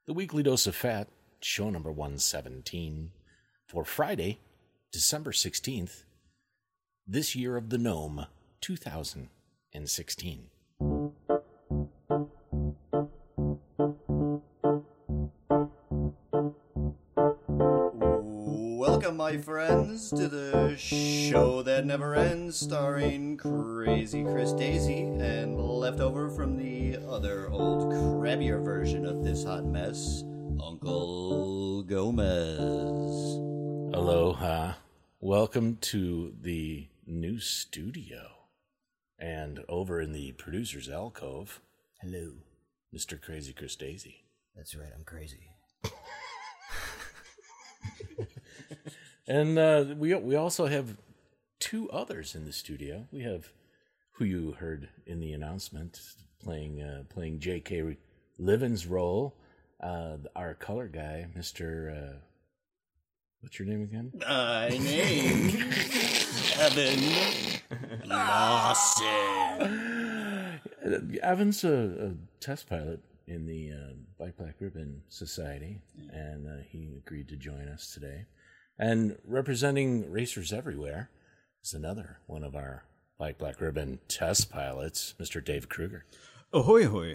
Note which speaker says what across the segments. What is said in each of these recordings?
Speaker 1: The Weekly Dose of Fat, show number 117, for Friday, December 16th, this year of the Gnome, 2016.
Speaker 2: Welcome, my friends, to the show that never ends, starring Crazy Chris Daisy and leftover from the other old crabbier version of this hot mess, Uncle Gomez.
Speaker 1: Aloha. Welcome to the new studio. And over in the producer's alcove,
Speaker 2: Hello.
Speaker 1: Mr. Crazy Chris Daisy.
Speaker 2: That's right, I'm crazy.
Speaker 1: And we also have two others in the studio. We have who you heard in the announcement playing J.K. Livin's role, our color guy, Mr. What's your name again?
Speaker 2: My name, Evan Lawson.
Speaker 1: Evan's a test pilot in the Bike Black Ribbon Society, and he agreed to join us today. And representing Racers Everywhere is another one of our Bike Black Ribbon test pilots, Mr. Dave Kruger.
Speaker 3: Ahoy, ahoy.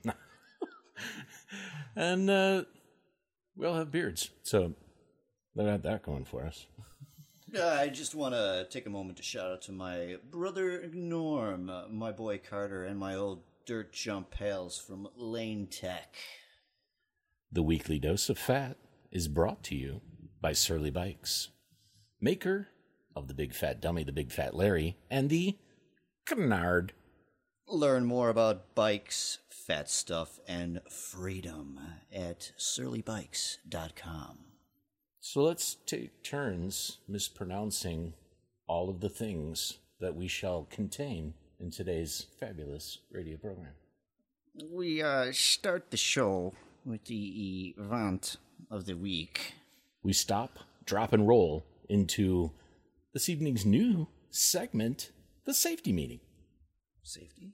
Speaker 1: And we all have beards, so they got that going for us.
Speaker 2: I just want to take a moment to shout out to my brother Norm, my boy Carter, and my old dirt jump pals from Lane Tech.
Speaker 1: The Weekly Dose of Fat is brought to you by Surly Bikes, maker of the Big Fat Dummy, the Big Fat Larry, and the Canard.
Speaker 2: Learn more about bikes, fat stuff, and freedom at surlybikes.com.
Speaker 1: So let's take turns mispronouncing all of the things that we shall contain in today's fabulous radio program.
Speaker 2: We start the show with the event of the week.
Speaker 1: We stop, drop, and roll into this evening's new segment, the Safety Meeting.
Speaker 2: Safety?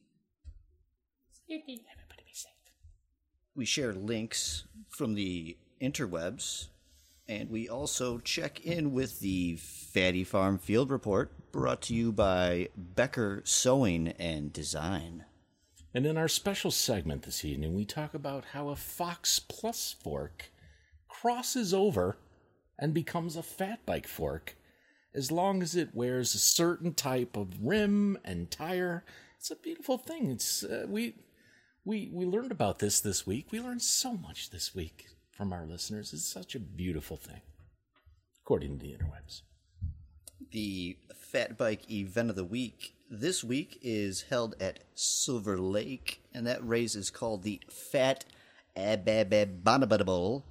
Speaker 1: Everybody be safe.
Speaker 2: We share links from the interwebs, and we also check in with the Fatty Farm Field Report, brought to you by Becker Sewing and Design.
Speaker 1: And in our special segment this evening, we talk about how a Fox Plus fork crosses over and becomes a fat bike fork as long as it wears a certain type of rim and tire. It's a beautiful thing. It's we learned about this week. We learned so much this week from our listeners. It's such a beautiful thing, according to the interwebs.
Speaker 2: The Fat Bike Event of the Week this week is held at Silver Lake, and that race is called the Fat Abominable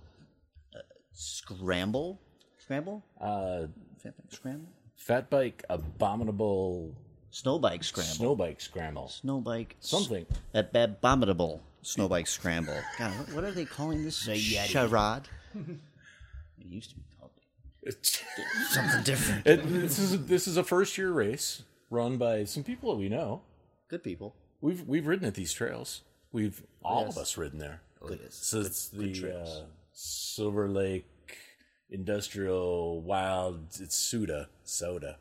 Speaker 2: Scramble? Fat Bike Scramble?
Speaker 1: Fat Bike Abominable
Speaker 2: Snow Bike Scramble.
Speaker 1: Snow Bike Scramble.
Speaker 2: Snow Bike...
Speaker 1: Something.
Speaker 2: Abominable Snow Bike Scramble. God, what are they calling this? Charade? It used to be called something different.
Speaker 1: This is a first-year race run by some people that we know.
Speaker 2: Good people.
Speaker 1: We've ridden at these trails. All of us ridden there. So it's the Silver Lake Industrial Wild. It's soda.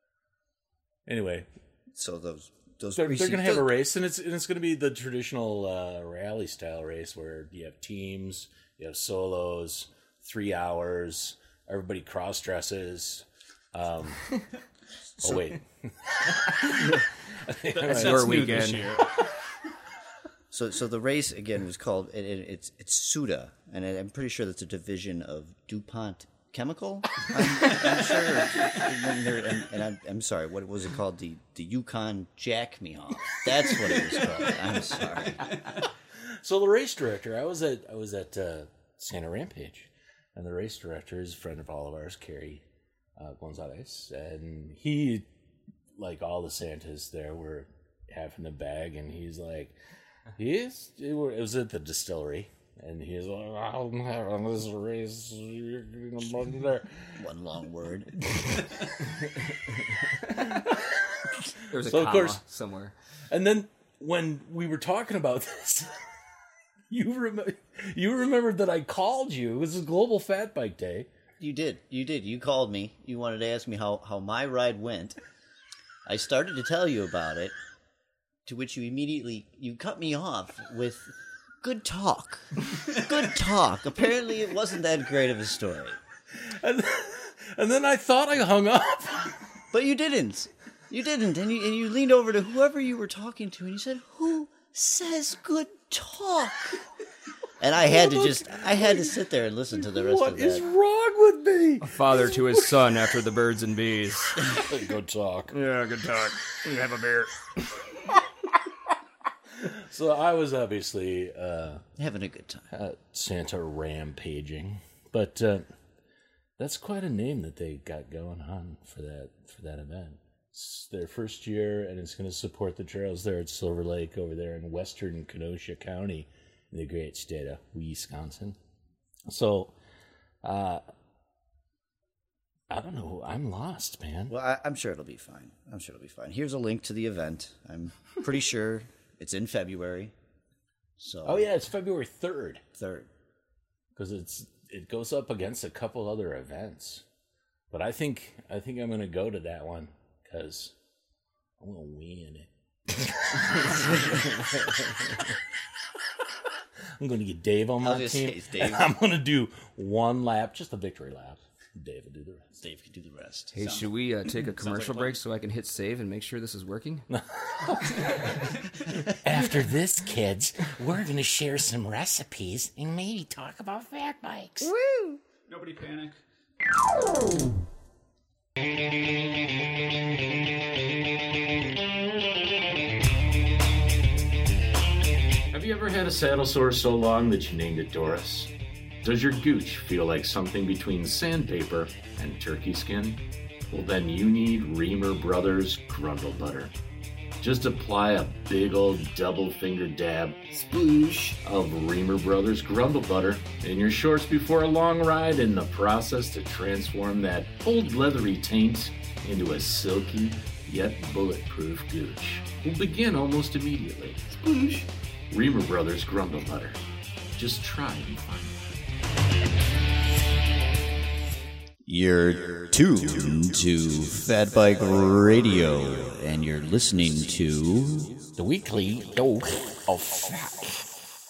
Speaker 1: Anyway,
Speaker 2: so those
Speaker 1: they're going to have a race, and it's going to be the traditional rally style race where you have teams, you have solos, 3 hours, everybody cross dresses. Oh wait,
Speaker 3: That's your weekend.
Speaker 2: So the race again was called it's Suda, and I'm pretty sure that's a division of DuPont Chemical. I'm sure. I'm sorry. What was it called? The Yukon Jack Me Off. That's what it was called. I'm sorry.
Speaker 1: So the race director, I was at Santa Rampage, and the race director is a friend of all of ours, Kerry Gonzalez, and he, like all the Santas there, were having the bag, and he's like, it was at the distillery, and he's like, I'm having this race.
Speaker 2: One long word.
Speaker 3: There's a comma somewhere.
Speaker 1: And then when we were talking about this, You remembered that I called you. It was a Global Fat Bike Day.
Speaker 2: You did. You called me. You wanted to ask me how my ride went. I started to tell you about it, to which you cut me off with good talk. Good talk. Apparently it wasn't that great of a story.
Speaker 1: And then I thought I hung up.
Speaker 2: But you didn't. You didn't. And you leaned over to whoever you were talking to and you said, "Who says good talk?" And I had to sit there and listen to the rest of that.
Speaker 1: What is wrong with me?
Speaker 3: A father to his son after the birds and bees.
Speaker 1: Good talk.
Speaker 3: Yeah, good talk. We have a beer.
Speaker 1: So I was obviously
Speaker 2: having a good time.
Speaker 1: Santa rampaging, but that's quite a name that they got going on for that event. It's their first year, and it's going to support the trails there at Silver Lake over there in western Kenosha County in the great state of Wisconsin. So, I don't know. I'm lost, man.
Speaker 2: Well, I'm sure it'll be fine. Here's a link to the event. I'm pretty sure it's in February. So.
Speaker 1: Oh yeah, it's February 3rd.
Speaker 2: 3rd.
Speaker 1: Because it goes up against a couple other events, but I think I'm going to go to that one because I'm going to win it. I'm going to get Dave on my team. And I'm going to do one lap, just a victory lap. Dave will do the rest.
Speaker 2: Dave can do the rest.
Speaker 3: Hey, should we take a commercial break so I can hit save and make sure this is working?
Speaker 1: After this, kids, we're going to share some recipes and maybe talk about fat bikes.
Speaker 4: Woo! Nobody panic.
Speaker 1: Have you ever had a saddle sore so long that you named it Doris? Does your gooch feel like something between sandpaper and turkey skin? Well, then you need Reamer Brothers Grundle Butter. Just apply a big old double-finger dab, sploosh, of Reamer Brothers Grundle Butter in your shorts before a long ride in the process to transform that old leathery taint into a silky yet bulletproof gooch. Will begin almost immediately. Sploosh. Reamer Brothers Grundle Butter. Just try and find it.
Speaker 2: You're tuned to Fat Bike Radio, and you're listening to
Speaker 1: the weekly dose of fat.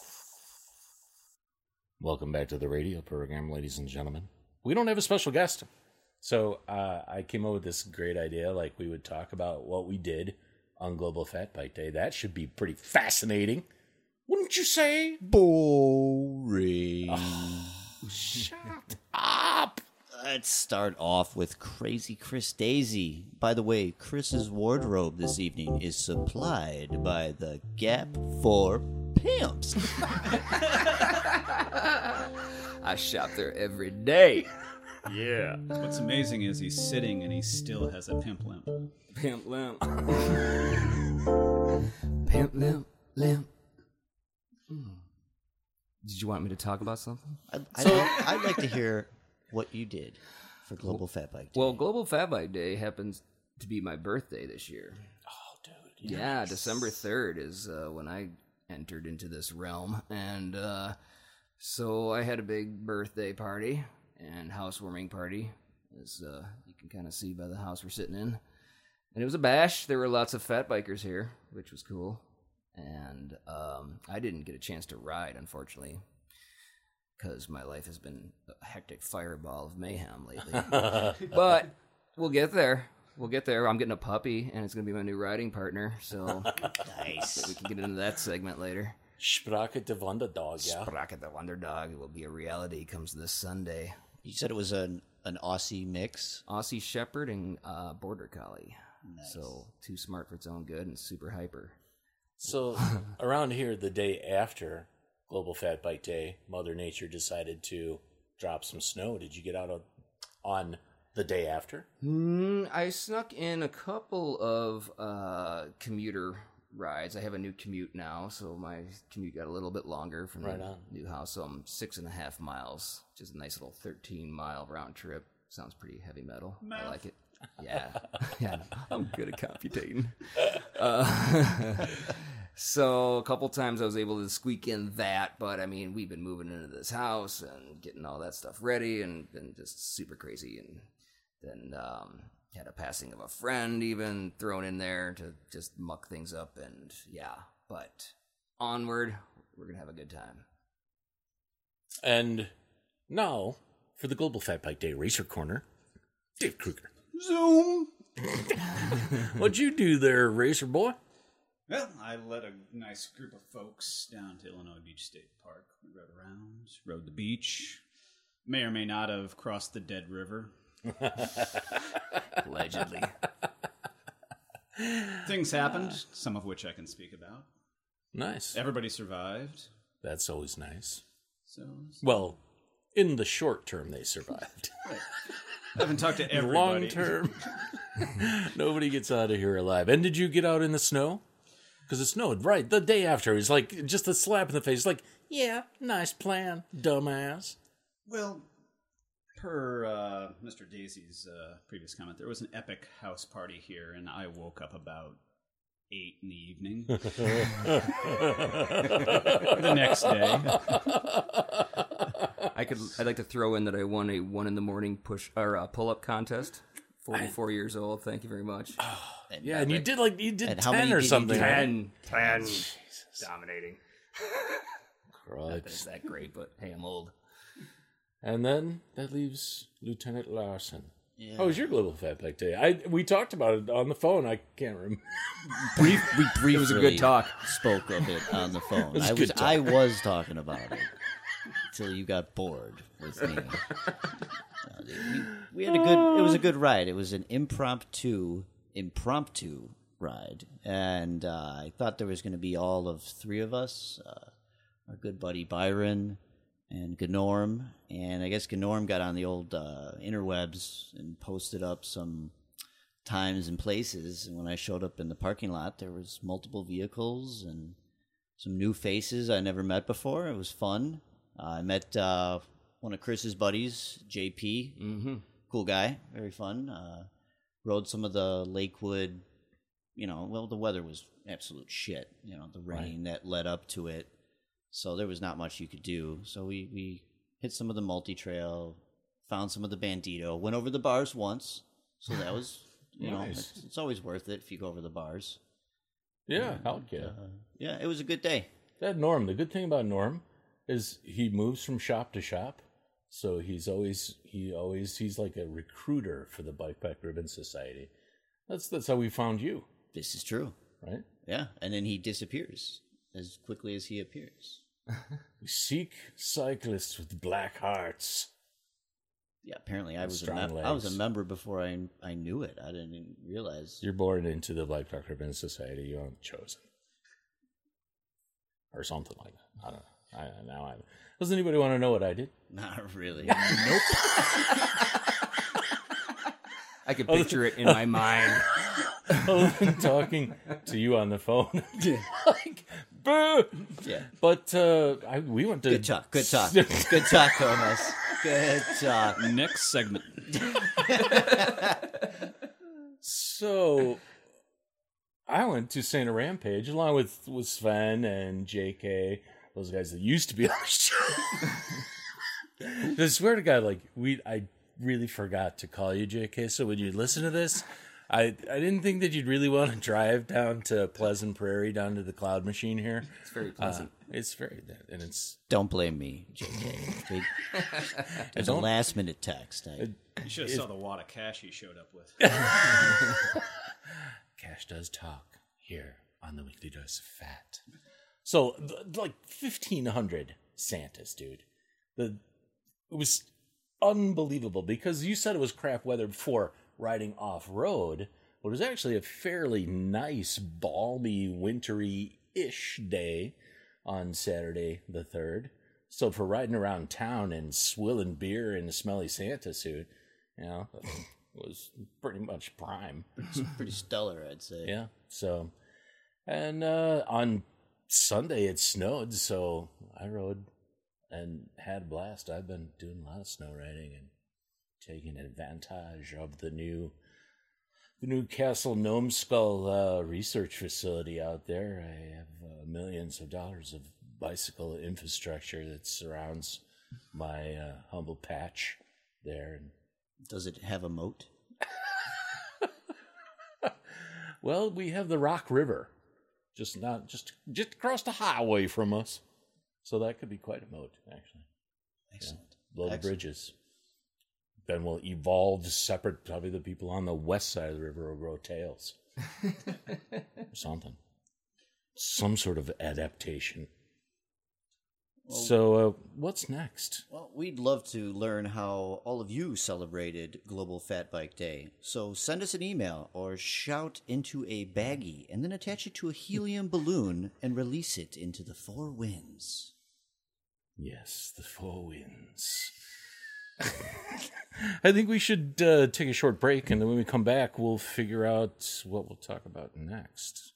Speaker 1: Welcome back to the radio program, ladies and gentlemen. We don't have a special guest, so I came up with this great idea. Like, we would talk about what we did on Global Fat Bike Day. That should be pretty fascinating, wouldn't you say?
Speaker 2: Boring.
Speaker 1: Oh, shut up.
Speaker 2: Let's start off with Crazy Chris Daisy. By the way, Chris's wardrobe this evening is supplied by the Gap for Pimps.
Speaker 3: I shop there every day.
Speaker 4: Yeah. What's amazing is he's sitting and he still has a pimp limp.
Speaker 3: Pimp limp. Pimp limp. Did you want me to talk about something?
Speaker 2: I'd like to hear what you did for Global Fat Bike Day.
Speaker 3: Well, Global Fat Bike Day happens to be my birthday this year.
Speaker 1: Oh, dude.
Speaker 3: Yeah, December 3rd is when I entered into this realm. And so I had a big birthday party and housewarming party, as you can kind of see by the house we're sitting in. And it was a bash. There were lots of fat bikers here, which was cool. And I didn't get a chance to ride, unfortunately, because my life has been a hectic fireball of mayhem lately. But we'll get there. I'm getting a puppy, and it's going to be my new riding partner, so
Speaker 2: nice.
Speaker 3: We can get into that segment later.
Speaker 1: Sprache de Wonderdog, yeah.
Speaker 3: Sprache de Wonderdog. It will be a reality. Comes this Sunday.
Speaker 2: You said it was an Aussie mix?
Speaker 3: Aussie Shepherd and Border Collie.
Speaker 2: Nice.
Speaker 3: So, too smart for its own good and super hyper.
Speaker 1: So, around here, the day after Global Fat Bike Day, Mother Nature decided to drop some snow. Did you get out on the day after?
Speaker 3: I snuck in a couple of commuter rides. I have a new commute now, so my commute got a little bit longer from the new house. So I'm 6.5 miles, which is a nice little 13-mile round trip. Sounds pretty heavy metal. I like it. Yeah, I'm good at computing. So a couple times I was able to squeak in that, but I mean, we've been moving into this house and getting all that stuff ready and been just super crazy. And then had a passing of a friend even thrown in there to just muck things up. And yeah, but onward, we're going to have a good time.
Speaker 1: And now, for the Global Fat Bike Day Racer Corner, Dave Kruger.
Speaker 4: Zoom.
Speaker 1: What'd you do there, racer boy?
Speaker 4: Well, I led a nice group of folks down to Illinois Beach State Park. We rode around, rode the beach. May or may not have crossed the Dead River.
Speaker 3: Allegedly.
Speaker 4: Things happened, some of which I can speak about.
Speaker 1: Nice.
Speaker 4: Everybody survived.
Speaker 1: That's always nice.
Speaker 4: So
Speaker 1: Well, in the short term, they survived.
Speaker 4: I haven't talked to
Speaker 1: In the
Speaker 4: everybody.
Speaker 1: long term, nobody gets out of here alive. And did you get out in the snow? Because it snowed right the day after. It was like just a slap in the face. Like, yeah, nice plan, dumbass.
Speaker 4: Well, per Mr. Daisy's previous comment, there was an epic house party here, and I woke up about 8 in the evening. The next day.
Speaker 3: I'd like to throw in that I won a 1 a.m. pull-up contest. 44 years old. Thank you very much.
Speaker 1: Yeah, and you did
Speaker 2: And how
Speaker 1: 10
Speaker 2: many
Speaker 1: or
Speaker 2: did you
Speaker 1: something.
Speaker 2: do?
Speaker 1: right?
Speaker 3: 10. Dominating.
Speaker 1: Christ.
Speaker 3: It's that great, but hey, I'm old.
Speaker 1: And then that leaves Lieutenant Larson.
Speaker 2: Yeah.
Speaker 1: How was your Global Fat Bike Day? We talked about it on the phone. I can't remember.
Speaker 2: We briefly
Speaker 3: It was a good talk.
Speaker 2: spoke of it on the phone.
Speaker 1: was a good talk.
Speaker 2: I was talking about it until you got bored with me. We had it was a good ride. It was an impromptu ride, and I thought there was going to be all of 3 of us, our good buddy Byron and Gnorm, and I guess Gnorm got on the old interwebs and posted up some times and places, and when I showed up in the parking lot, there was multiple vehicles and some new faces I never met before. It was fun. I met one of Chris's buddies, JP.
Speaker 3: Mm-hmm.
Speaker 2: Cool guy, very fun. Rode some of the Lakewood, the weather was absolute shit, the rain that led up to it. So there was not much you could do. So we hit some of the multi-trail, found some of the Bandito, went over the bars once. So that was,
Speaker 1: Nice.
Speaker 2: it's always worth it if you go over the bars.
Speaker 1: Yeah, hell yeah.
Speaker 2: Yeah, it was a good day.
Speaker 1: That Norm, the good thing about Norm is he moves from shop to shop. So he's like a recruiter for the Bike Pack Ribbon Society. That's how we found you,
Speaker 2: This is true.
Speaker 1: right?
Speaker 2: Yeah, and then he disappears as quickly as he appears.
Speaker 1: We seek cyclists with black hearts.
Speaker 2: Yeah, apparently I was
Speaker 1: Strong
Speaker 2: I was a
Speaker 1: legs.
Speaker 2: member before I knew it. I didn't even realize.
Speaker 1: You're born into the Bike Pack Ribbon Society. You aren't chosen, or something like that. I don't know. Doesn't anybody want to know what I did?
Speaker 2: Not really.
Speaker 1: Nope.
Speaker 3: I could picture it in my mind.
Speaker 1: Other than talking to you on the phone, like, boo.
Speaker 2: Yeah.
Speaker 1: But we went to
Speaker 2: Good talk. Good talk. Good talk, Gomez. Good talk.
Speaker 4: Next segment.
Speaker 1: So I went to Santa Rampage along with Sven and JK, those guys that used to be on the show. I swear to God, I really forgot to call you JK. So when you listen to this, I didn't think that you'd really want to drive down to Pleasant Prairie, down to the Cloud Machine here.
Speaker 3: It's very pleasant.
Speaker 1: It's very, and it's
Speaker 2: Don't blame me, JK. It was a last minute text.
Speaker 4: You should have saw the wad of cash he showed up with.
Speaker 1: Cash does talk here on the Weekly Dose of Fat. So, 1,500 Santas, dude. It was unbelievable because you said it was crap weather for riding off-road, but it was actually a fairly nice, balmy, wintry-ish day on Saturday the 3rd. So for riding around town and swilling beer in a smelly Santa suit, it was pretty much prime.
Speaker 2: It's pretty stellar, I'd say.
Speaker 1: Yeah. So, and on Sunday it snowed, so I rode and had a blast. I've been doing a lot of snow riding and taking advantage of the new the Newcastle Gnome Skull research facility out there. I have millions of dollars of bicycle infrastructure that surrounds my humble patch there.
Speaker 2: Does it have a moat?
Speaker 1: Well, we have the Rock River, just across the highway from us, so that could be quite a moat, actually.
Speaker 2: Excellent.
Speaker 1: Yeah, low
Speaker 2: Excellent.
Speaker 1: bridges. Then we'll evolve separate. Probably the people on the west side of the river will grow tails, or something. Some sort of adaptation. So, what's next?
Speaker 2: Well, we'd love to learn how all of you celebrated Global Fat Bike Day. So send us an email or shout into a baggie and then attach it to a helium balloon and release it into the four winds.
Speaker 1: Yes, the four winds. I think we should take a short break, and then when we come back, we'll figure out what we'll talk about next.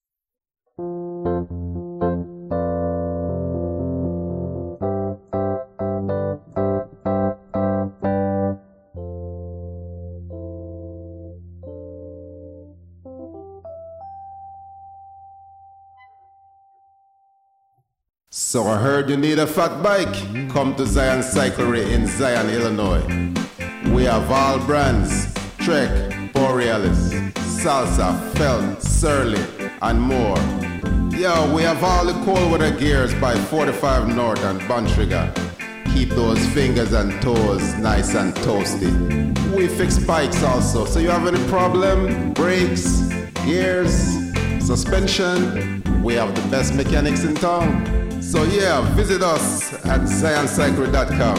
Speaker 5: So I heard you need a fat bike. Come to Zion Cyclery in Zion, Illinois. We have all brands: Trek, Borealis, Salsa, Felt, Surly, and more. Yo, we have all the cold weather gears by 45 North and Bontrager. Keep those fingers and toes nice and toasty. We fix bikes also, so you have any problem? Brakes, gears, suspension? We have the best mechanics in town. So yeah, visit us at ZionCyclery.com.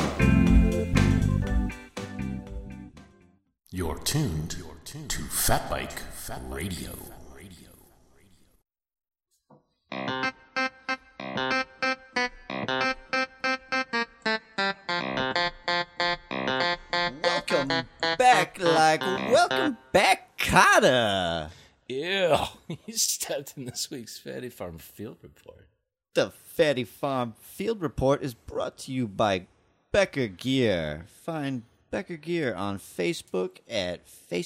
Speaker 1: You're tuned to Fat Bike Radio.
Speaker 2: Welcome back, Kata.
Speaker 1: Ew, you stepped in this week's Fatty Farm Field Report.
Speaker 2: The Fatty Farm Field Report is brought to you by Becker Gear. Find Becker Gear on Facebook at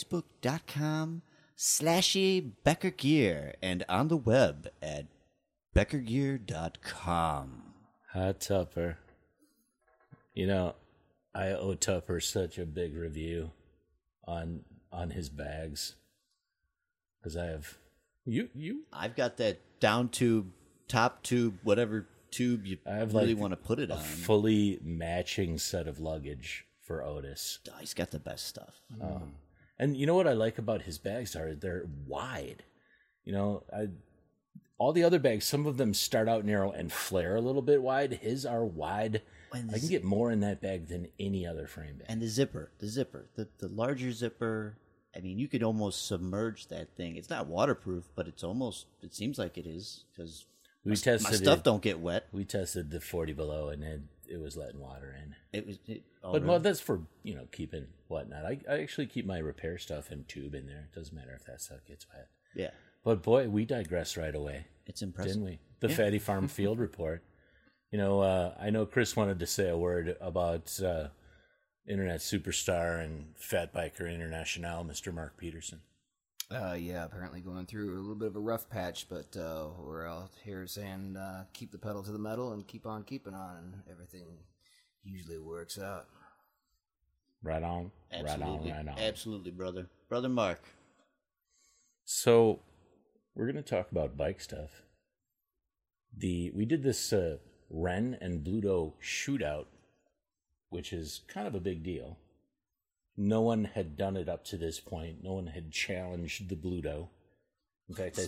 Speaker 2: facebook.com/Becker Gear and on the web at beckergear.com.
Speaker 1: Hi, Tupper. You know, I owe Tupper such a big review on his bags. Because I have...
Speaker 2: I've got that down tube, top tube, whatever tube you really want to put it on.
Speaker 1: Fully matching set of luggage for Otis.
Speaker 2: Oh, he's got the best stuff.
Speaker 1: And you know what I like about his bags are they're wide. You know, all the other bags, some of them start out narrow and flare a little bit wide. His are wide. I can get more in that bag than any other frame bag.
Speaker 2: And the zipper, the larger zipper. I mean, you could almost submerge that thing. It's not waterproof, but it seems like it is because my stuff don't get wet.
Speaker 1: We tested the 40 below, and it was letting water in.
Speaker 2: Well,
Speaker 1: that's for, keeping whatnot. I actually keep my repair stuff and tube in there. It doesn't matter if that stuff gets wet.
Speaker 2: Yeah.
Speaker 1: But boy, we digress right away.
Speaker 2: It's impressive.
Speaker 1: Didn't we? The Fatty Farm Field Report. I know Chris wanted to say a word about internet superstar and fat biker international, Mr. Mark Peterson.
Speaker 3: Yeah, apparently going through a little bit of a rough patch, but we're out here saying keep the pedal to the metal and keep on keeping on, and everything usually works out.
Speaker 1: Right on.
Speaker 2: Absolutely.
Speaker 1: Right on.
Speaker 2: Absolutely, brother. Brother Mark.
Speaker 1: So, we're going to talk about bike stuff. We did this Ren and Bluto shootout, which is kind of a big deal. No one had done it up to this point. No one had challenged the Bluto. In fact, I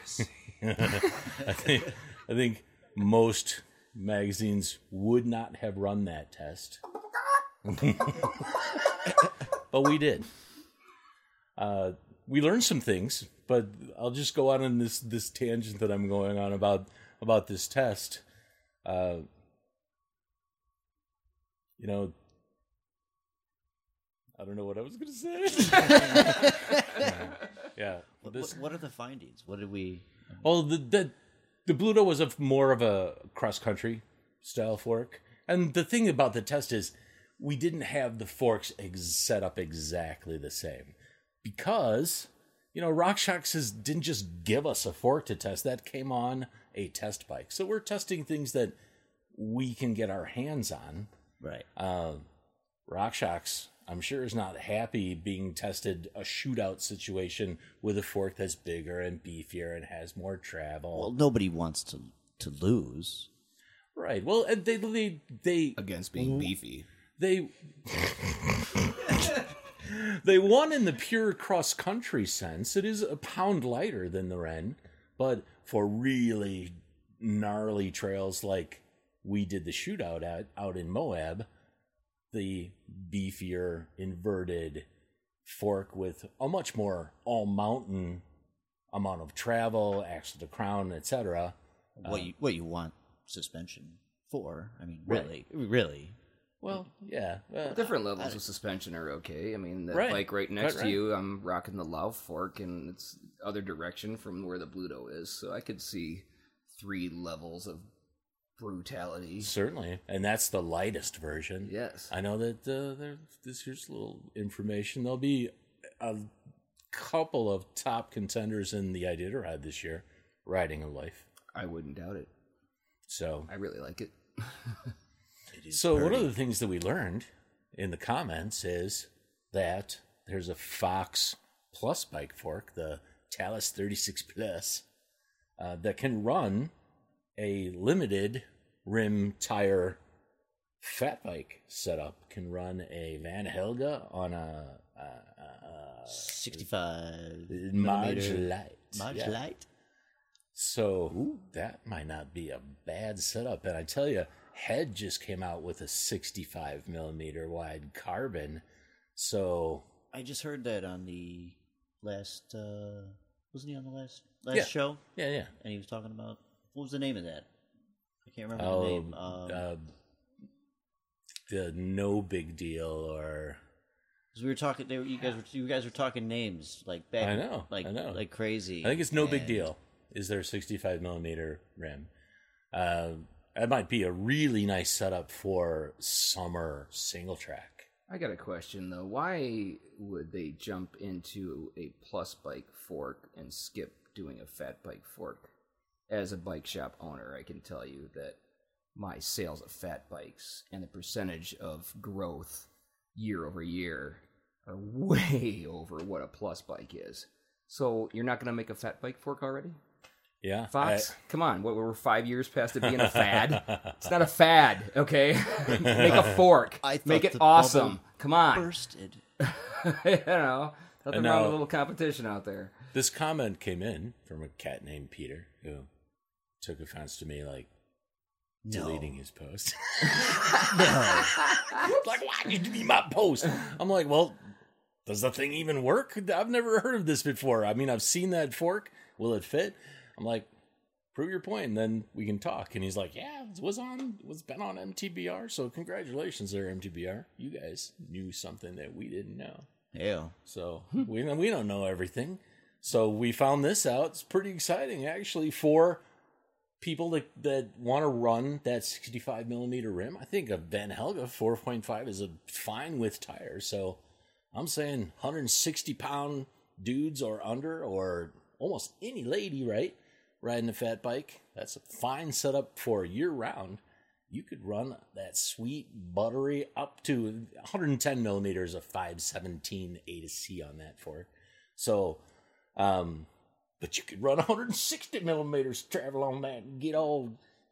Speaker 1: think most magazines would not have run that test. But we did. We learned some things, but I'll just go on this tangent that I'm going on about this test. I don't know what I was going to say. Yeah.
Speaker 2: What are the findings? What did we...
Speaker 1: Well, the Bluto was more of a cross-country style fork. And the thing about the test is we didn't have the forks set up exactly the same. Because RockShox didn't just give us a fork to test. That came on a test bike. So we're testing things that we can get our hands on.
Speaker 2: Right.
Speaker 1: RockShox, I'm sure, is not happy being tested a shootout situation with a fork that's bigger and beefier and has more travel.
Speaker 2: Well, nobody wants to lose.
Speaker 1: Right. Well, and they
Speaker 3: Against being beefy.
Speaker 1: They won in the pure cross-country sense. It is a pound lighter than the Ren, but for really gnarly trails like we did the shootout out in Moab, the beefier, inverted fork with a much more all-mountain amount of travel, axle to crown, etc.
Speaker 2: What you want suspension for? I mean,
Speaker 1: Right.
Speaker 2: really.
Speaker 1: Well, yeah.
Speaker 3: Different levels of suspension are okay. I mean, the
Speaker 1: Right.
Speaker 3: bike right next
Speaker 1: Right.
Speaker 3: to you, I'm rocking the Lauf fork, and it's other direction from where the Bluto is, so I could see 3 levels of brutality.
Speaker 1: Certainly. And that's the lightest version.
Speaker 3: Yes.
Speaker 1: I know that here's a little information. There'll be a couple of top contenders in the Iditarod this year riding a Life.
Speaker 3: I wouldn't doubt it.
Speaker 1: So,
Speaker 3: I really like it.
Speaker 1: one of the things that we learned in the comments is that there's a Fox Plus bike fork, the Talus 36 Plus, that can run a limited rim tire fat bike setup. Can run a Van Helga on a
Speaker 2: 65
Speaker 1: Marge
Speaker 2: millimeter
Speaker 1: Light.
Speaker 2: Marge
Speaker 1: Yeah.
Speaker 2: Light.
Speaker 1: So that might not be a bad setup. And I tell you, Head just came out with a 65 millimeter wide carbon. So
Speaker 2: I just heard that on the last. Wasn't he on the last
Speaker 1: Yeah.
Speaker 2: show?
Speaker 1: yeah.
Speaker 2: And he was talking about what was the name of that? I can't remember the name.
Speaker 1: The No Big Deal, or
Speaker 2: 'Cause we were talking. You guys were talking names like back.
Speaker 1: I know,
Speaker 2: like crazy.
Speaker 1: I think it's No Big
Speaker 2: And
Speaker 1: Deal. Is their 65 millimeter rim? That might be a really nice setup for summer single track.
Speaker 3: I got a question, though. Why would they jump into a plus bike fork and skip doing a fat bike fork? As a bike shop owner, I can tell you that my sales of fat bikes and the percentage of growth year over year are way over what a plus bike is. So you're not going to make a fat bike fork already?
Speaker 1: Yeah,
Speaker 3: Fox, come on. We're 5 years past it being a fad. It's not a fad, okay? Make a fork.
Speaker 2: I thought
Speaker 3: Make it
Speaker 2: the
Speaker 3: awesome.
Speaker 2: bubble
Speaker 3: Come on.
Speaker 2: bursted.
Speaker 3: You know, nothing
Speaker 1: And
Speaker 3: wrong
Speaker 1: now-
Speaker 3: with a little competition out there.
Speaker 1: This comment came in from a cat named Peter who took offense to me, like, deleting his post. Like, why did you delete my post? I'm like, well, does the thing even work? I've never heard of this before. I mean, I've seen that fork. Will it fit? I'm like, prove your point, and then we can talk. And he's like, yeah, it was been on MTBR. So congratulations there, MTBR. You guys knew something that we didn't know.
Speaker 2: Yeah.
Speaker 1: So we don't know everything. So we found this out. It's pretty exciting, actually, for people that want to run that 65 millimeter rim. I think a Van Helga 4.5 is a fine width tire. So I'm saying 160 pound dudes or under, or almost any lady, right, riding a fat bike. That's a fine setup for year round. You could run that sweet buttery up to 110 millimeters of 517 A to C on that fork. So, but you could run 160 millimeters travel on that and get all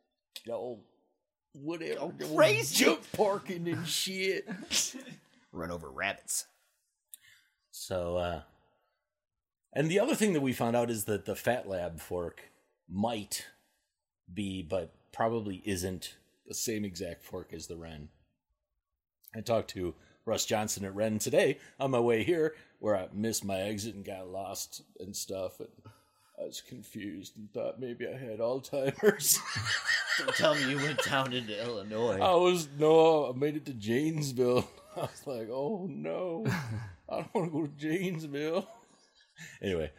Speaker 1: whatever,
Speaker 2: crazy.
Speaker 1: jump parking and shit.
Speaker 3: Run over rabbits.
Speaker 1: So, and the other thing that we found out is that the Fat Lab fork might be, but probably isn't, the same exact fork as the Ren. I talked to Russ Johnson at Ren today on my way here, where I missed my exit and got lost and stuff, and I was confused and thought maybe I had Alzheimer's.
Speaker 2: Don't tell me you went down into Illinois.
Speaker 1: I made it to Janesville. I was like, oh no, I don't want to go to Janesville. Anyway,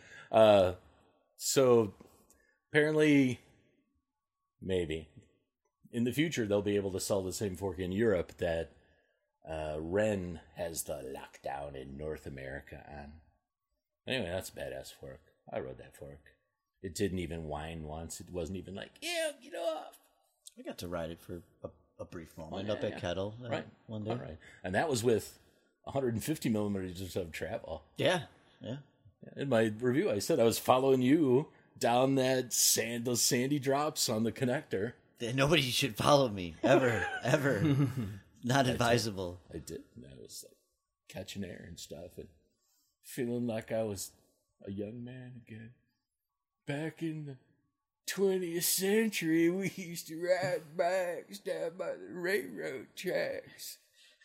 Speaker 1: so apparently, maybe in the future they'll be able to sell the same fork in Europe that Ren has the lockdown in North America on. Anyway, that's a badass fork. I rode that fork. It didn't even whine once. It wasn't even like, yeah, get off.
Speaker 2: I got to ride it for a brief moment
Speaker 1: yeah,
Speaker 2: up at
Speaker 1: yeah.
Speaker 2: Kettle
Speaker 1: Right.
Speaker 2: one day.
Speaker 1: All right. And that was with 150 millimeters of travel.
Speaker 2: Yeah.
Speaker 1: In my review, I said I was following you down those sandy drops on the connector.
Speaker 2: Nobody should follow me ever. Not advisable.
Speaker 1: I did. I was like catching air and stuff and feeling like I was a young man again. Back in the 20th century, we used to ride bikes down by the railroad tracks.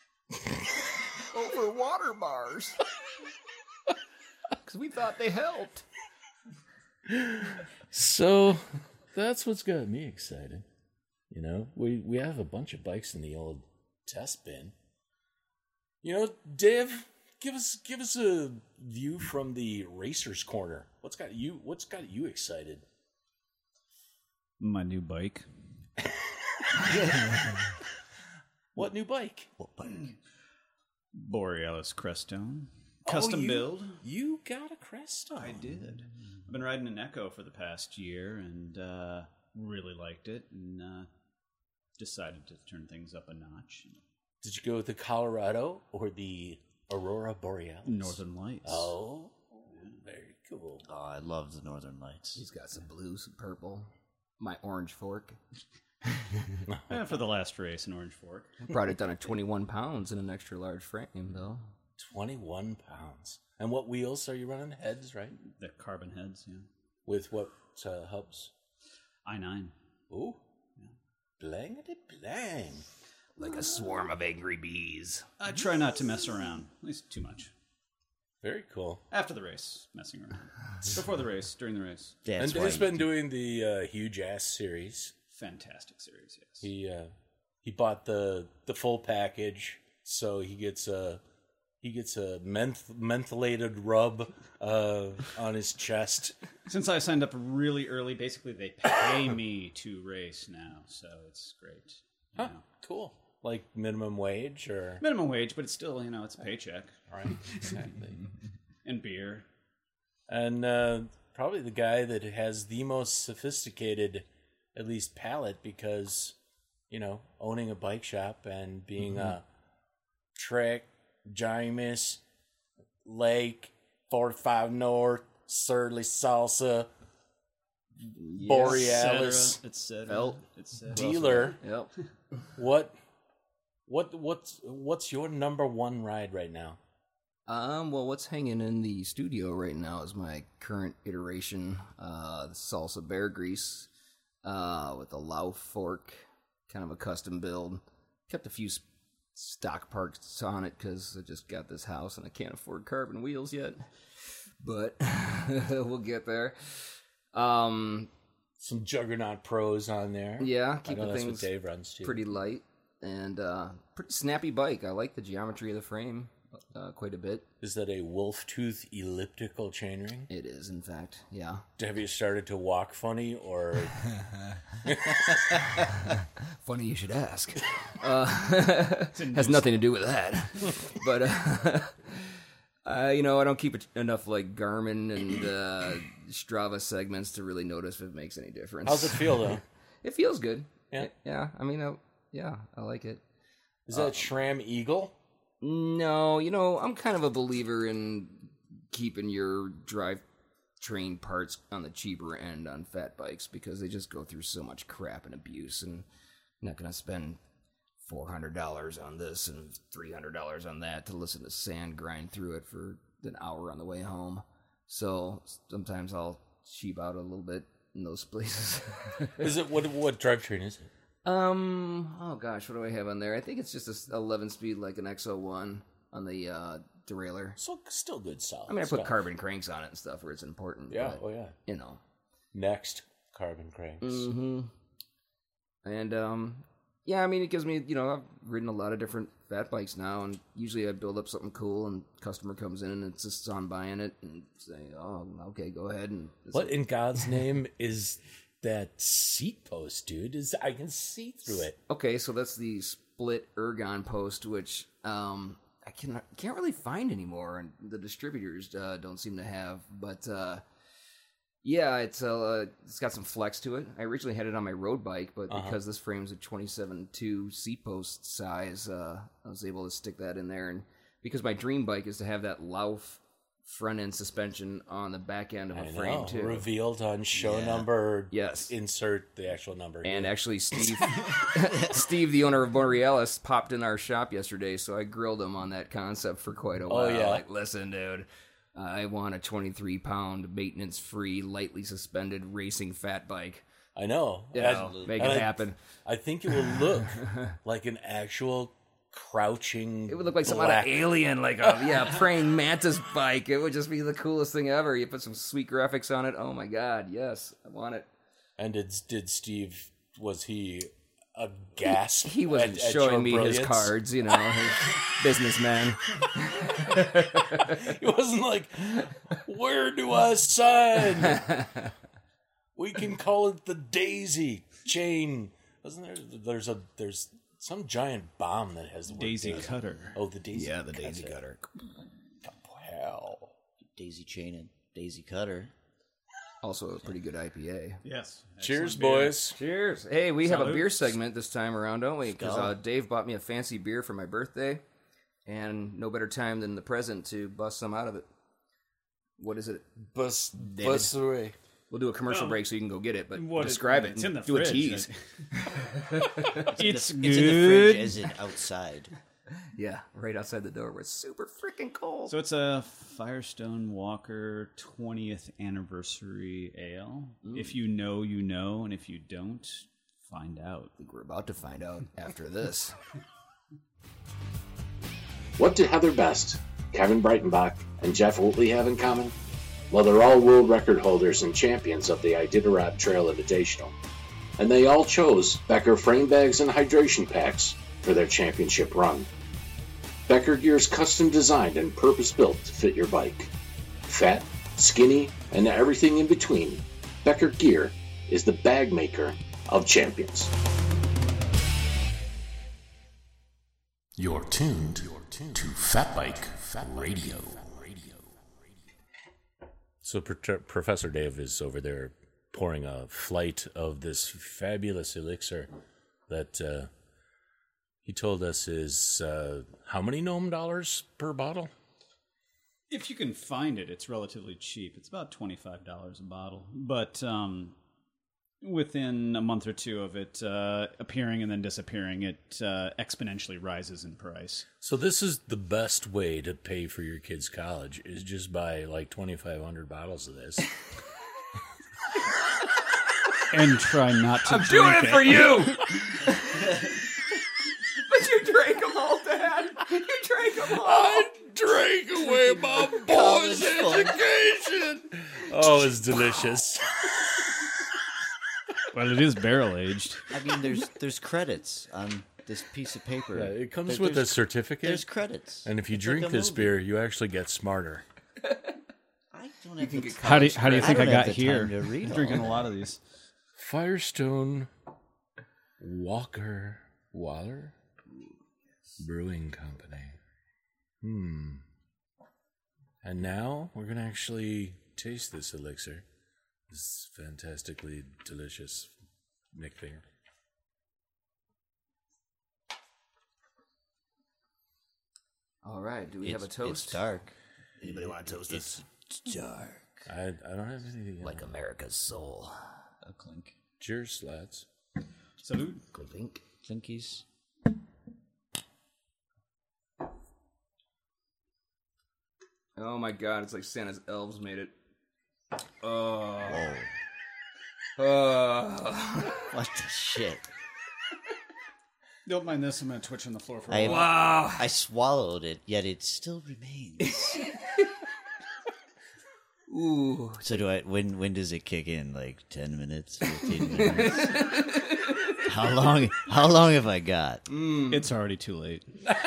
Speaker 3: Over water bars. Because we thought they helped.
Speaker 1: So that's what's got me excited. You know, we have a bunch of bikes in the old test bin. You know, Dave, give us a view from the racer's corner. What's got you excited?
Speaker 4: My new bike.
Speaker 1: What new bike?
Speaker 2: What bike?
Speaker 4: Borealis Crestone. Custom build.
Speaker 1: You got a Crestone.
Speaker 4: I did. I've been riding an Echo for the past year and really liked it and decided to turn things up a notch.
Speaker 1: Did you go with the Colorado or the Aurora Borealis?
Speaker 4: Northern Lights.
Speaker 1: Oh, very cool.
Speaker 2: Oh, I love the Northern Lights.
Speaker 3: He's got some blue, some purple. My orange fork.
Speaker 4: For the last race, an orange fork.
Speaker 3: Brought it down at 21 pounds in an extra large frame, though.
Speaker 1: 21 pounds. And what wheels are you running? Heads, right?
Speaker 4: The carbon heads, yeah.
Speaker 1: With what hubs?
Speaker 4: I-9.
Speaker 1: Ooh. Blangity blang.
Speaker 3: Like a swarm of angry bees.
Speaker 4: I try not to mess around, at least too much.
Speaker 1: Very cool.
Speaker 4: After the race, messing around. Before the race, during the race.
Speaker 2: That's
Speaker 1: and
Speaker 2: why
Speaker 1: he's been doing the Huge Ass series.
Speaker 4: Fantastic series, yes.
Speaker 1: He bought the full package, so he gets a mentholated rub on his chest.
Speaker 4: Since I signed up really early, basically they pay me to race now, so it's great. You know.
Speaker 1: Cool. Like minimum wage or
Speaker 4: Minimum wage, but it's still, it's a paycheck.
Speaker 1: right? Exactly.
Speaker 4: And beer.
Speaker 1: And probably the guy that has the most sophisticated, at least palate, because owning a bike shop and being a Trek, Jamis, Lake, 45 North, Surly Salsa, Borealis
Speaker 4: etc.
Speaker 1: dealer.
Speaker 3: Yep.
Speaker 1: What's your number one ride right now?
Speaker 3: Well, what's hanging in the studio right now is my current iteration, the Salsa Bear Grease, with a Lau fork, kind of a custom build. Kept a few stock parts on it because I just got this house and I can't afford carbon wheels yet. But we'll get there.
Speaker 1: Some Juggernaut Pros on there.
Speaker 3: Yeah,
Speaker 1: I
Speaker 3: keeping
Speaker 1: know that's what
Speaker 3: things
Speaker 1: Dave runs too.
Speaker 3: pretty light and pretty snappy bike. I like the geometry of the frame quite a bit.
Speaker 1: Is that a wolf tooth elliptical chainring?
Speaker 3: It is, in fact, yeah.
Speaker 1: Have you started to walk funny or?
Speaker 3: Funny you should ask. Has nothing to do with that. But, I don't keep enough like Garmin and Strava segments to really notice if it makes any difference.
Speaker 1: How's it feel though?
Speaker 3: It feels good.
Speaker 1: Yeah?
Speaker 3: Yeah. I mean, I like it.
Speaker 1: Is that SRAM Eagle?
Speaker 3: No, I'm kind of a believer in keeping your drivetrain parts on the cheaper end on fat bikes because they just go through so much crap and abuse, and I'm not going to spend $400 on this and $300 on that to listen to sand grind through it for an hour on the way home. So sometimes I'll cheap out a little bit in those places.
Speaker 1: Is it what drivetrain is it?
Speaker 3: Oh gosh, what do I have on there? I think it's just a 11-speed like an X01 on the derailleur.
Speaker 1: So still good solid.
Speaker 3: I mean, I put
Speaker 1: stuff.
Speaker 3: carbon cranks on it and stuff where it's important.
Speaker 1: Yeah,
Speaker 3: but,
Speaker 1: oh yeah. Next, carbon cranks.
Speaker 3: Mm-hmm. And yeah, I mean, it gives me, I've ridden a lot of different fat bikes now, and usually I build up something cool, and customer comes in and insists on buying it, and say, "Oh, okay, go ahead." And
Speaker 1: What in God's name is that seat post, dude? I can see through it.
Speaker 3: Okay, so that's the split ergon post, which I can't really find anymore, and the distributors don't seem to have. But yeah, it's got some flex to it. I originally had it on my road bike, but because this frame's a 27.2 seat post size, I was able to stick that in there. And because my dream bike is to have that Lauf front end suspension on the back end of a frame too,
Speaker 1: revealed on show number.
Speaker 3: Yes,
Speaker 1: insert the actual number.
Speaker 3: And actually, Steve, the owner of Borealis, popped in our shop yesterday, so I grilled him on that concept for quite a while.
Speaker 1: Oh yeah,
Speaker 3: like, listen, dude, I want a 23-pound maintenance-free, lightly suspended racing fat bike.
Speaker 1: I know.
Speaker 3: Make it happen.
Speaker 1: I think it will look like an actual crouching.
Speaker 3: It would look like some kind of alien, like a praying mantis bike. It would just be the coolest thing ever. You put some sweet graphics on it. Oh my god, yes, I want it.
Speaker 1: And did Steve? Was he a gasp?
Speaker 3: He wasn't showing me his cards, his businessman.
Speaker 1: He wasn't like, where do I sign? We can call it the Daisy chain. Wasn't there? There's some giant bomb that has the word
Speaker 4: Daisy Cutter.
Speaker 1: Oh, the Daisy.
Speaker 3: Yeah, the Daisy Cutter.
Speaker 1: Hell.
Speaker 2: Daisy Chain and Daisy Cutter.
Speaker 3: Also a pretty good IPA.
Speaker 4: Yes.
Speaker 1: Cheers,
Speaker 4: Excellent beer.
Speaker 1: boys.
Speaker 3: Cheers. Hey, we have a
Speaker 4: Salute.
Speaker 3: beer segment this time around, don't we? Because
Speaker 2: Skull.
Speaker 3: Dave bought me a fancy beer for my birthday, and no better time than the present to bust some out of it. What is it?
Speaker 1: Bus away.
Speaker 3: We'll do a commercial break so you can go get it, but
Speaker 4: What
Speaker 3: describe it.
Speaker 4: It's in the
Speaker 3: do
Speaker 4: fridge.
Speaker 3: a tease.
Speaker 4: It's good.
Speaker 2: It's in the fridge as in outside.
Speaker 3: Yeah, right outside the door where it's super freaking cold.
Speaker 4: So it's a Firestone Walker 20th anniversary ale. If you know, you know, and if you don't, find out.
Speaker 3: I think we're about to find out after this.
Speaker 6: What do Heather Best, Kevin Breitenbach, and Jeff Wootley have in common? Well, they're all world record holders and champions of the Iditarod Trail Invitational. And they all chose Becker frame bags and hydration packs for their championship run. Becker gear is custom designed and purpose-built to fit your bike. Fat, skinny, and everything in between, Becker gear is the bag maker of champions.
Speaker 1: You're tuned to Fat Bike Radio. So Professor Dave is over there pouring a flight of this fabulous elixir that he told us is how many gnome dollars per bottle?
Speaker 4: If you can find it, it's relatively cheap. It's about $25 a bottle. But within a month or two of it appearing and then disappearing, it exponentially rises in price.
Speaker 1: So this is the best way to pay for your kid's college is just buy like 2,500 bottles of this.
Speaker 4: And try not to
Speaker 3: I'm
Speaker 4: drink
Speaker 3: doing it for you! But you drank them all, Dad! You drank them all!
Speaker 1: I drank away my boy's education! Oh, it's delicious.
Speaker 4: Well, it is barrel-aged.
Speaker 2: I mean, there's credits on this piece of paper.
Speaker 1: Yeah, it comes
Speaker 2: There's
Speaker 1: with a certificate.
Speaker 2: There's credits.
Speaker 1: And if you
Speaker 2: It's
Speaker 1: drink
Speaker 2: like a
Speaker 1: this
Speaker 2: movie.
Speaker 1: beer, you actually get smarter.
Speaker 2: I don't have the
Speaker 4: How do you think I
Speaker 2: don't have
Speaker 4: got
Speaker 2: the
Speaker 4: here?
Speaker 2: time to read
Speaker 4: I'm
Speaker 2: all
Speaker 4: drinking
Speaker 2: of
Speaker 4: a lot of these.
Speaker 1: Firestone Waller Brewing Company. And now we're going to actually taste this elixir. This fantastically delicious Nick Finger.
Speaker 3: All right, do we have a toast?
Speaker 2: It's dark.
Speaker 3: Anybody want to toast this?
Speaker 2: It's dark.
Speaker 1: I don't have anything.
Speaker 3: Like America's soul.
Speaker 4: A clink.
Speaker 1: Cheers, lads.
Speaker 4: Salute.
Speaker 3: Clink.
Speaker 2: Clinkies.
Speaker 3: Oh my god, it's like Santa's elves made it. Oh.
Speaker 2: What the shit?
Speaker 4: Don't mind this. I'm going to twitch on the floor for a
Speaker 2: I,
Speaker 4: while.
Speaker 3: Wow.
Speaker 2: I swallowed it, yet it still remains.
Speaker 3: Ooh.
Speaker 2: So do I? When does it kick in? Like 10 minutes, 15 minutes? How long have I got?
Speaker 4: It's already too late.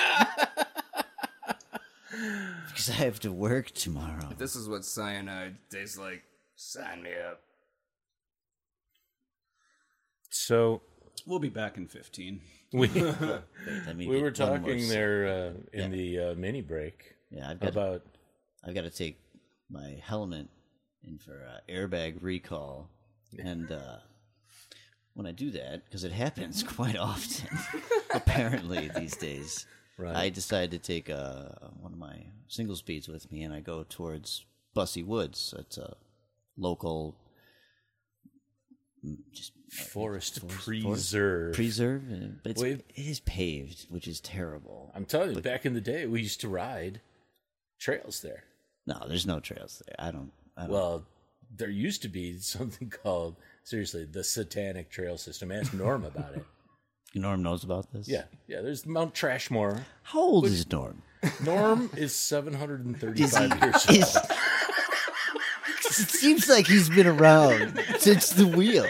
Speaker 2: Because I have to work tomorrow.
Speaker 3: If this is what cyanide tastes like, sign me up.
Speaker 1: So,
Speaker 4: We'll be back in 15.
Speaker 1: We
Speaker 2: I mean,
Speaker 1: we were
Speaker 2: one more
Speaker 1: talking there in the mini break
Speaker 2: Yeah, I've
Speaker 1: about
Speaker 2: got to take my helmet in for airbag recall, and when I do that, because it happens quite often, apparently these days,
Speaker 1: Right.
Speaker 2: I decide to take one of my single speeds with me, and I go towards Bussy Woods. It's a local, just
Speaker 1: forest preserve.
Speaker 2: but it is paved, which is terrible.
Speaker 1: I'm telling you, back in the day, we used to ride trails there.
Speaker 2: No, there's no trails there. I don't.
Speaker 1: Well, there used to be something called, seriously, the Satanic Trail System. Ask Norm about it.
Speaker 2: Norm knows about this.
Speaker 1: Yeah, there's Mount Trashmore.
Speaker 2: How old is Norm?
Speaker 1: Norm is 735 years old.
Speaker 2: It seems like he's been around since the wheel.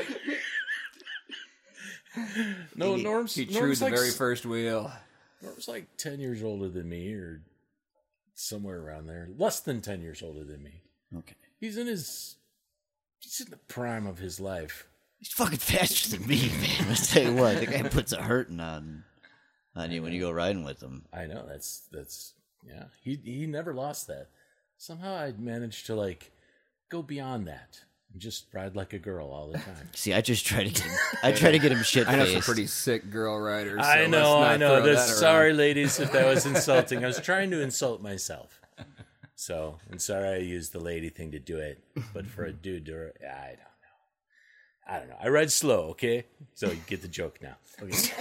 Speaker 1: No, Norm's
Speaker 3: He chewed
Speaker 1: Norm's
Speaker 3: the
Speaker 1: like,
Speaker 3: very first wheel.
Speaker 1: Norm's like 10 years older than me, or somewhere around there. Less than 10 years older than me.
Speaker 2: Okay.
Speaker 1: He's in the prime of his life.
Speaker 2: He's fucking faster than me, man. I'll tell you what, the guy puts a hurting on you when you go riding with him.
Speaker 1: I know, that's yeah. He never lost that. Somehow I managed to like go beyond that and just ride like a girl all the time.
Speaker 2: See, I just try to get him. I try to get him shit
Speaker 3: I know some
Speaker 2: faced.
Speaker 3: pretty sick girl riders. So
Speaker 1: I know.
Speaker 3: let's not throw that around.
Speaker 1: Sorry, ladies, if that was insulting. I was trying to insult myself. So, I'm sorry I used the lady thing to do it. But for a dude to, I don't know. I ride slow, okay? So you get the joke now. Okay.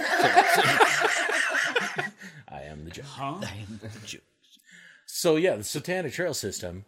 Speaker 1: I am the joke.
Speaker 2: I am the joke.
Speaker 1: So yeah, the Satanic Trail System.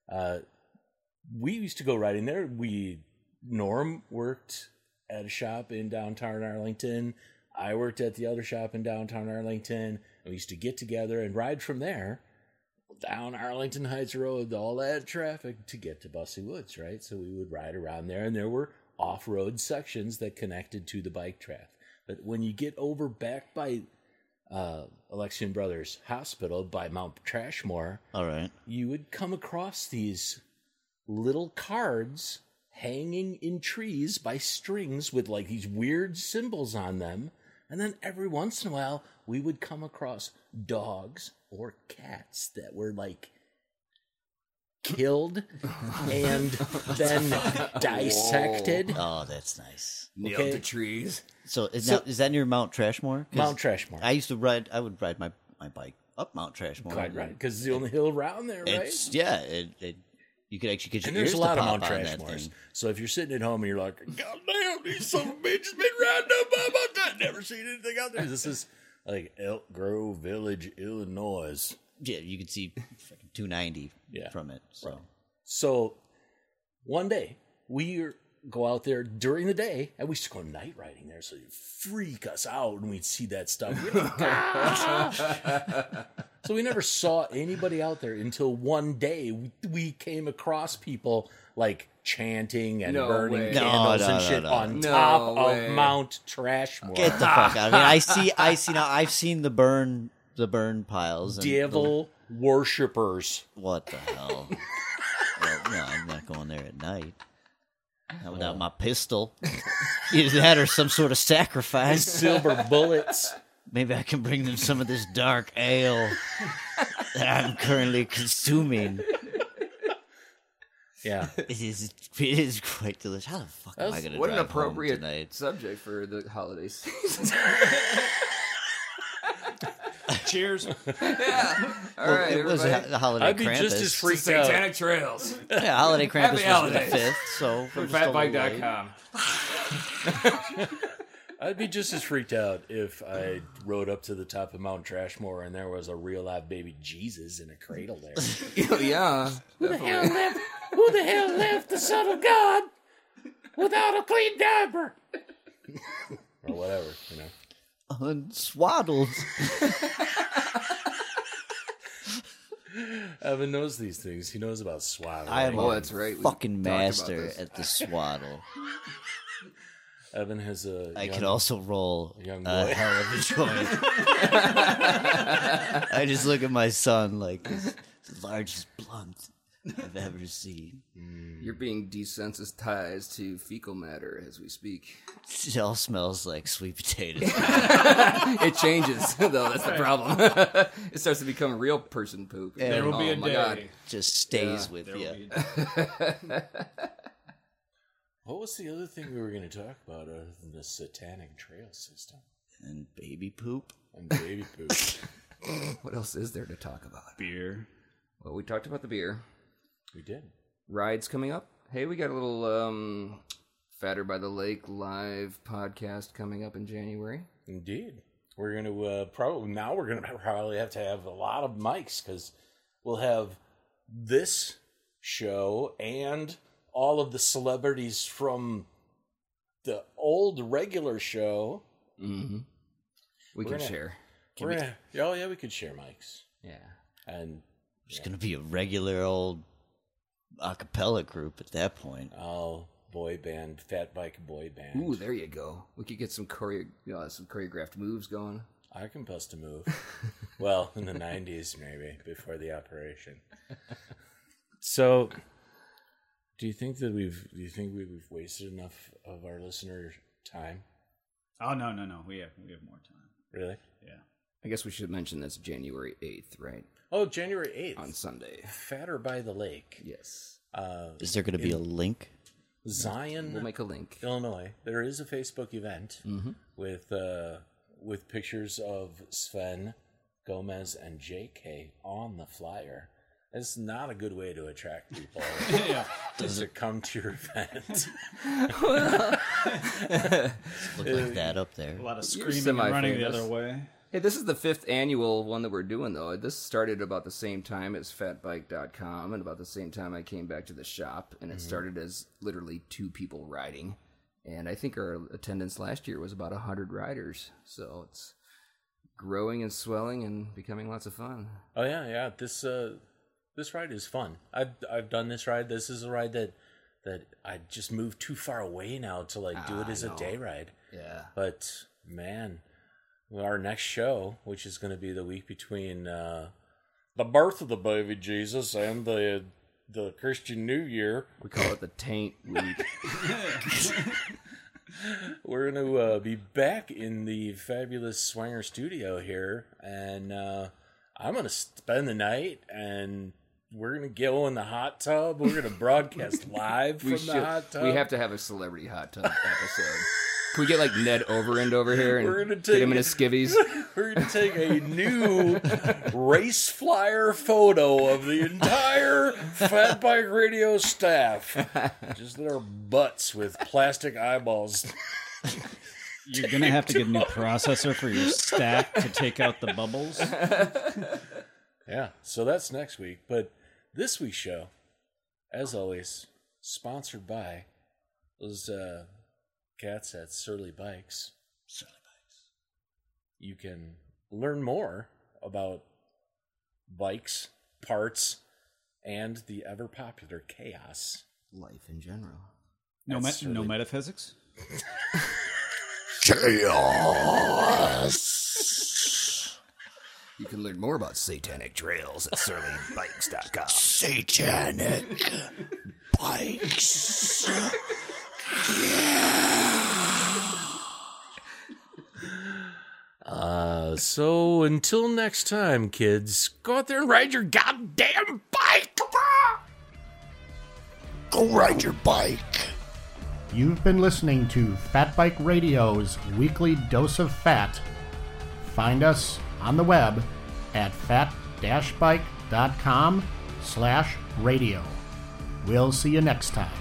Speaker 1: We used to go riding there. Norm worked at a shop in downtown Arlington. I worked at the other shop in downtown Arlington. And we used to get together and ride from there down Arlington Heights Road, all that traffic to get to Bussy Woods, right? So we would ride around there, and there were off-road sections that connected to the bike track. But when you get over back by Alexian Brothers Hospital by Mount Trashmore,
Speaker 2: All right.
Speaker 1: you would come across these little cards hanging in trees by strings with like these weird symbols on them. And then every once in a while, we would come across dogs or cats that were like killed and then dissected.
Speaker 2: Oh, that's nice.
Speaker 3: Nailed
Speaker 1: Okay.
Speaker 3: the trees.
Speaker 2: So is that near Mount Trashmore? 'Cause
Speaker 1: Mount Trashmore.
Speaker 2: I would ride my bike up Mount Trashmore.
Speaker 1: Quite right, because it's the only hill around there, right?
Speaker 2: It's you could actually get your
Speaker 1: And there's
Speaker 2: ears
Speaker 1: a lot
Speaker 2: to
Speaker 1: of
Speaker 2: pop
Speaker 1: Mount
Speaker 2: on that
Speaker 1: Trashmores.
Speaker 2: thing.
Speaker 1: So if you're sitting at home and you're like, God damn, these son of bitches been riding up about that. Never seen anything out there. This is like Elk Grove Village, Illinois.
Speaker 2: Yeah, you could see fucking 290
Speaker 1: Yeah.
Speaker 2: from it. So.
Speaker 1: So one day we go out there during the day, and we used to go night riding there, so it'd freak us out when we'd see that stuff. We'd be like, "Ah!" So we never saw anybody out there until one day we came across people like chanting and
Speaker 3: No
Speaker 1: burning
Speaker 3: way.
Speaker 1: candles
Speaker 2: No,
Speaker 1: and shit
Speaker 2: no.
Speaker 1: on
Speaker 3: No
Speaker 1: top
Speaker 3: way.
Speaker 1: of Mount Trashmore.
Speaker 2: Get the fuck out of here! I see now. I've seen the burn piles. And
Speaker 1: Devil worshippers.
Speaker 2: what the hell? Well, no, I'm not going there at night. Not without my pistol. Either that or some sort of sacrifice.
Speaker 1: Silver bullets.
Speaker 2: Maybe I can bring them some of this dark ale that I'm currently consuming.
Speaker 1: Yeah.
Speaker 2: It is quite delicious. How the fuck am I going to
Speaker 3: What an
Speaker 2: drive home
Speaker 3: appropriate
Speaker 2: tonight?
Speaker 3: subject for the holiday season.
Speaker 4: Cheers.
Speaker 3: Yeah. All
Speaker 2: Well,
Speaker 3: right,
Speaker 2: it was
Speaker 3: everybody.
Speaker 2: the holiday
Speaker 1: I'd be
Speaker 2: Krampus.
Speaker 1: just as freaked out.
Speaker 3: Satanic Trails.
Speaker 2: Yeah, holiday Krampus
Speaker 3: Happy
Speaker 2: was the
Speaker 3: holidays.
Speaker 2: 5th, so
Speaker 3: From
Speaker 2: we're just a little late.
Speaker 3: fatbike.com.
Speaker 1: I'd be just as freaked out if I rode up to the top of Mount Trashmore and there was a real live baby Jesus in a cradle there.
Speaker 3: Yeah.
Speaker 1: Who the hell left the Son of God without a clean diaper? Or whatever, you know.
Speaker 2: Unswaddled.
Speaker 1: Evan knows these things. He knows about swaddling.
Speaker 2: I am
Speaker 3: Oh,
Speaker 2: a
Speaker 3: that's right. We
Speaker 2: fucking
Speaker 3: talked about
Speaker 2: master
Speaker 3: this.
Speaker 2: at the swaddle.
Speaker 1: Evan has a
Speaker 2: I
Speaker 1: young,
Speaker 2: can also roll
Speaker 1: young
Speaker 2: a
Speaker 1: boy.
Speaker 2: hell of a joint. I just look at my son like this large as blunt. I've ever seen.
Speaker 3: You're being desensitized to fecal matter as we speak.
Speaker 2: It all smells like sweet potatoes.
Speaker 3: It changes, though. That's the problem. It starts to become real person poop.
Speaker 4: There will be a
Speaker 3: my
Speaker 4: day.
Speaker 3: God.
Speaker 2: Just stays with
Speaker 4: There will
Speaker 2: you.
Speaker 4: be a day.
Speaker 1: What was the other thing we were going to talk about other than the satanic trail system?
Speaker 2: And baby poop.
Speaker 1: And baby poop.
Speaker 3: What else is there to talk about?
Speaker 4: Beer.
Speaker 3: Well, we talked about the beer.
Speaker 1: We did.
Speaker 3: Rides coming up. Hey, we got a little Fatter by the Lake live podcast coming up in January.
Speaker 1: Indeed. We're going to probably have to have a lot of mics because we'll have this show and all of the celebrities from the old regular show.
Speaker 3: Mm-hmm. We can share.
Speaker 1: We could share mics.
Speaker 3: Yeah.
Speaker 1: And
Speaker 2: It's going to be a regular old a cappella group at that point.
Speaker 1: oh, boy band, fat bike boy band.
Speaker 3: Ooh, there you go. We could get some choreographed moves going.
Speaker 1: I can bust a move. Well, in the 90s maybe, before the operation. So, do you think we've wasted enough of our listener time?
Speaker 4: Oh, no. We have more time.
Speaker 1: Really?
Speaker 4: Yeah.
Speaker 3: I guess we should mention that's January 8th, right?
Speaker 1: Oh, January 8th.
Speaker 3: On Sunday.
Speaker 1: Fatter by the Lake.
Speaker 3: Yes.
Speaker 2: Is there going to be a link?
Speaker 1: Zion,
Speaker 3: We'll make a link.
Speaker 1: Illinois. There is a Facebook event with pictures of Sven, Gomez, and JK on the flyer. It's not a good way to attract people to come to your event.
Speaker 2: Look like that up there.
Speaker 4: A lot of
Speaker 3: You're
Speaker 4: screaming and running the
Speaker 3: semi-famous.
Speaker 4: other way.
Speaker 3: Hey, this is the 5th annual one that we're doing, though. This started about the same time as fatbike.com and about the same time I came back to the shop. And it started as literally 2 people riding. And I think our attendance last year was about 100 riders. So it's growing and swelling and becoming lots of fun.
Speaker 1: Oh yeah. This ride is fun. I've done this ride. This is a ride that I just moved too far away now to do it as a day ride.
Speaker 3: Yeah.
Speaker 1: But man, our next show, which is going to be the week between the birth of the baby Jesus and the Christian New Year,
Speaker 3: We call it the Taint Week.
Speaker 1: we're going to be back in the fabulous Swanger studio here, and I'm going to spend the night, and we're going to go in the hot tub. We're going to broadcast live from the hot tub.
Speaker 3: We have to have a celebrity hot tub episode. Can we get Ned Overend over here and
Speaker 1: We're gonna
Speaker 3: get him in his skivvies?
Speaker 1: We're going to take a new race flyer photo of the entire Fat Bike Radio staff. Just their butts with plastic eyeballs.
Speaker 4: You're going to have to get a new processor for your stack to take out the bubbles.
Speaker 1: Yeah, so that's next week. But this week's show, as always, sponsored by those cats at Surly Bikes. You can learn more about bikes, parts, and the ever-popular chaos.
Speaker 3: Life in general.
Speaker 4: No
Speaker 1: Surly.
Speaker 4: metaphysics?
Speaker 3: You can learn more about satanic trails at surlybikes.com.
Speaker 2: Satanic bikes.
Speaker 1: So until next time, kids, go out there and ride your goddamn bike!
Speaker 2: Go ride your bike.
Speaker 7: You've been listening to Fat Bike Radio's weekly dose of fat. Find us on the web at fat-bike.com/radio. We'll see you next time.